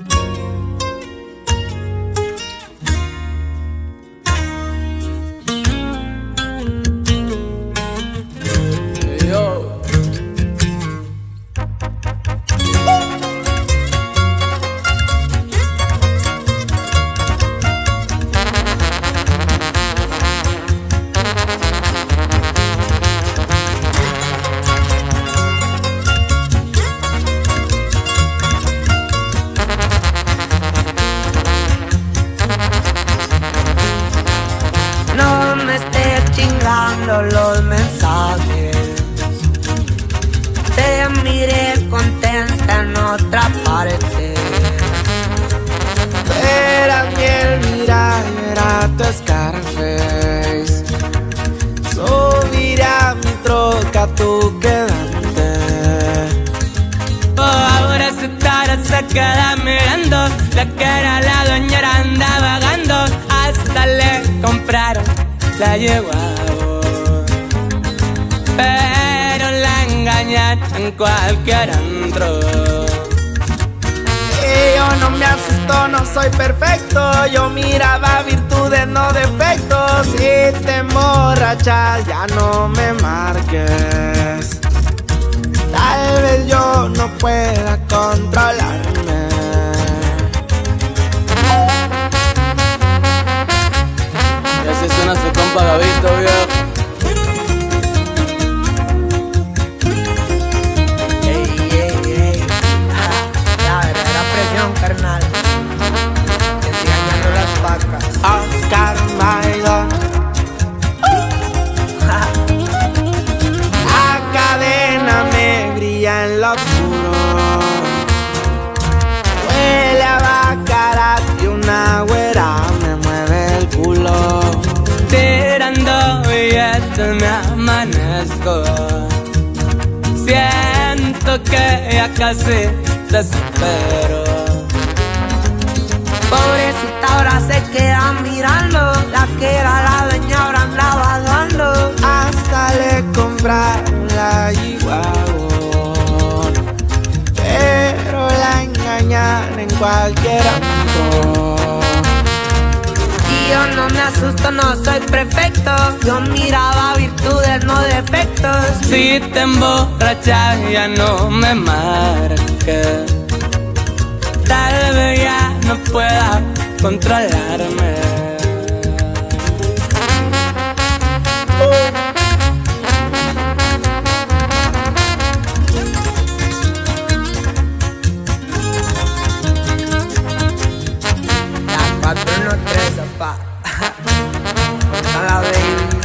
Los mensajes, te miré contenta en otra parte. Era miel, mira, era tu Scarface. Subiré a mi troca, tú quedante. Ahora se estará, se queda mirando. La que era la dueña anda vagando. Hasta le compraron la yegua, pero la engañan en cualquier antro. Y yo no me asusto, no soy perfecto. Yo miraba virtudes, no defectos. Si te emborrachas, ya no me marques. Tal vez yo no pueda controlarme. Y así suena su compa Gabito, viejo. Carnal, que sigan dando las vacas. Oscar Maidon. La cadena me brilla en lo oscuro. Huele a Baccarat y una güera me mueve el culo. Tirando billetes me amanezco. Siento que ya casi desespero. Pobrecita ahora se queda mirando. La que era la dueña ahora anda vagando. Hasta le compraron la Chihuahua, pero la engañan en cualquier ámbito. Y yo no me asusto, no soy perfecto. Yo miraba virtudes, no defectos. Si te emborrachas ya no me marques. Tal vez ya no pueda controlarme. La 413, pa. A la baby.